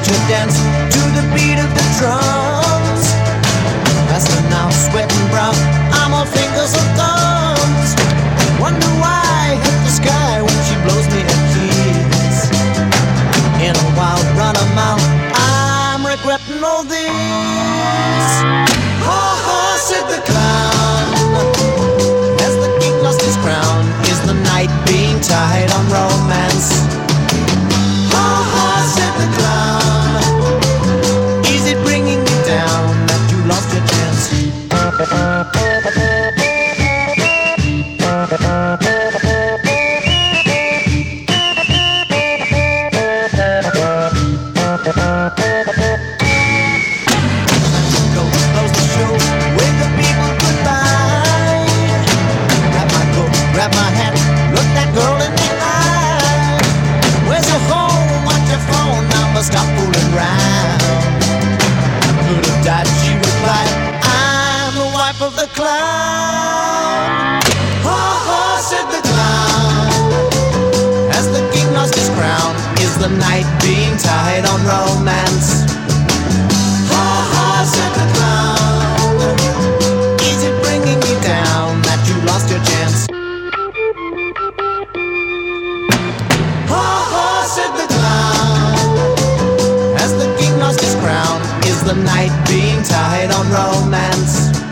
to dance to the beat of the drums. Faster now, sweating brown, I'm all fingers and thumbs. Wonder why I hit the sky when she blows me a kiss. In a wild run a mile, I'm regretting all this. Ha ha, said the clown, as the king lost his crown. Is the night being tied on romance? Ha ha, said the clown, is it bringing you down that you lost your chance? Close the show, wave the people goodbye. Grab my coat, grab my hat, look that girl in the eye. Where's your home? What's your phone number? Stop fooling around. Could have died, she replied, I'm the wife of the clown. Ha ha, said the clown, as the king lost his crown. Is the night being tied on romance? Ha ha, said the clown, is it bringing you down that you lost your chance? Ha ha, said the clown, as the king lost his crown. Is the night being tied on romance?